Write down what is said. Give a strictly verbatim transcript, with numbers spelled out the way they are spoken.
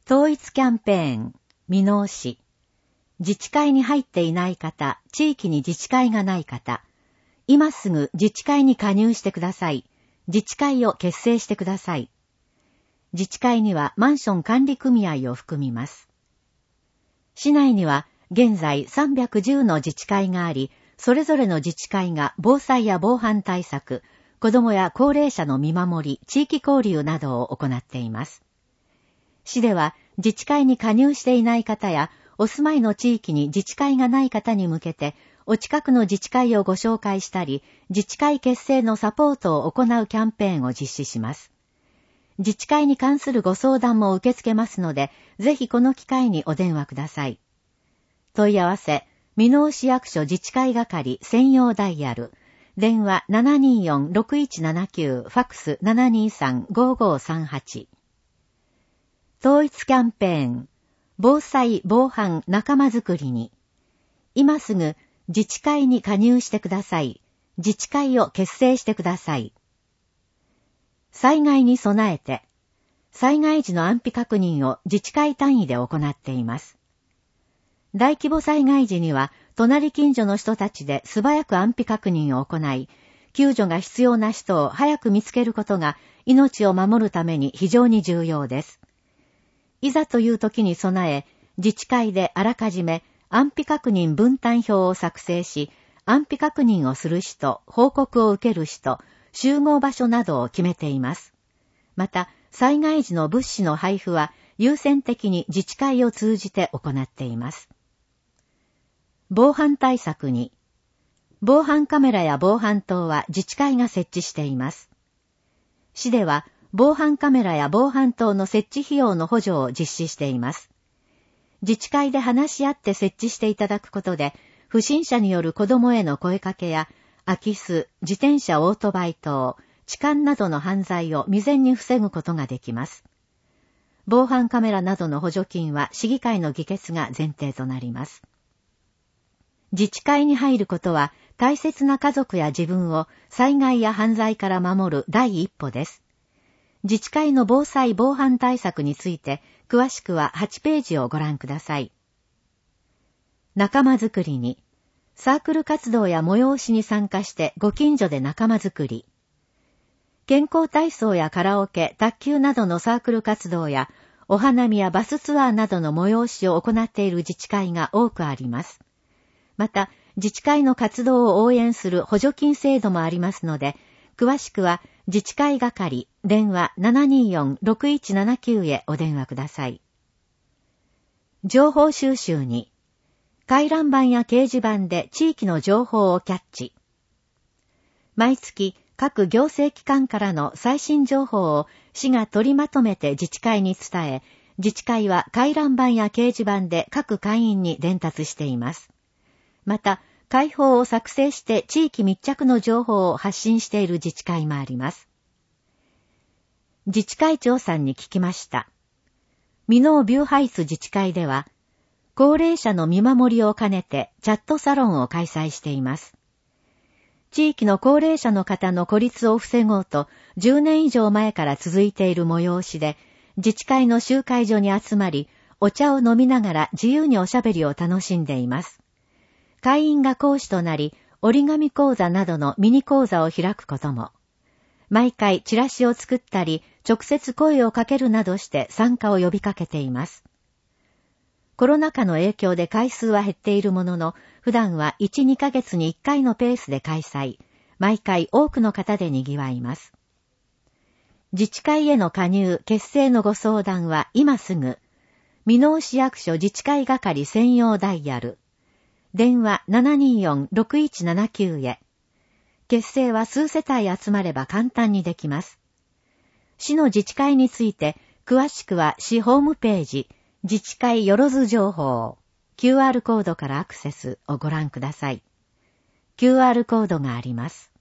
統一キャンペーン、見直し。自治会に入っていない方、地域に自治会がない方、今すぐ自治会に加入してください。自治会を結成してください。自治会にはマンション管理組合を含みます。市内には現在さんびゃくじゅうの自治会があり、それぞれの自治会が防災や防犯対策、子どもや高齢者の見守り、地域交流などを行っています。市では自治会に加入していない方やお住まいの地域に自治会がない方に向けてお近くの自治会をご紹介したり、自治会結成のサポートを行うキャンペーンを実施します。自治会に関するご相談も受け付けますので、ぜひこの機会にお電話ください。問い合わせ、箕面市役所自治会係専用ダイヤル、電話 ななにーよんろくいちななきゅう、ファックス ななにーさんごーごーさんはち。統一キャンペーン、防災防犯仲間づくりに、今すぐ自治会に加入してください。自治会を結成してください。災害に備えて、災害時の安否確認を自治会単位で行っています。大規模災害時には、隣近所の人たちで素早く安否確認を行い、救助が必要な人を早く見つけることが命を守るために非常に重要です。いざという時に備え、自治会であらかじめ安否確認分担表を作成し、安否確認をする人、報告を受ける人、集合場所などを決めています。また、災害時の物資の配布は優先的に自治会を通じて行っています。防犯対策に、防犯カメラや防犯灯は自治会が設置しています。市では、防犯カメラや防犯灯の設置費用の補助を実施しています。自治会で話し合って設置していただくことで、不審者による子どもへの声かけや、空き巣、自転車オートバイ等、痴漢などの犯罪を未然に防ぐことができます。防犯カメラなどの補助金は市議会の議決が前提となります。自治会に入ることは、大切な家族や自分を災害や犯罪から守る第一歩です。自治会の防災防犯対策について、詳しくははちページをご覧ください。仲間づくりに、サークル活動や催しに参加してご近所で仲間づくり。健康体操やカラオケ、卓球などのサークル活動や、お花見やバスツアーなどの催しを行っている自治会が多くあります。また、自治会の活動を応援する補助金制度もありますので、詳しくは自治会係電話 ななにーよんろくいちななきゅう へお電話ください。情報収集に、回覧板や掲示板で地域の情報をキャッチ。毎月各行政機関からの最新情報を市が取りまとめて自治会に伝え、自治会は回覧板や掲示板で各会員に伝達しています。また、会報を作成して地域密着の情報を発信している自治会もあります。自治会長さんに聞きました。箕面ビューハイツ自治会では、高齢者の見守りを兼ねてチャットサロンを開催しています。地域の高齢者の方の孤立を防ごうとじゅうねん以上前から続いている催しで、自治会の集会所に集まり、お茶を飲みながら自由におしゃべりを楽しんでいます。会員が講師となり、折り紙講座などのミニ講座を開くことも。毎回チラシを作ったり、直接声をかけるなどして参加を呼びかけています。コロナ禍の影響で回数は減っているものの、普段はいち、にかげつにいっかいのペースで開催。毎回多くの方で賑わいます。自治会への加入、結成のご相談は今すぐ、箕面市役所自治会係専用ダイヤル。電話 ななにーよんろくいちななきゅう へ。結成は数世帯集まれば簡単にできます。市の自治会について、詳しくは市ホームページ、自治会よろず情報、キューアール コードからアクセスをご覧ください。キューアール コードがあります。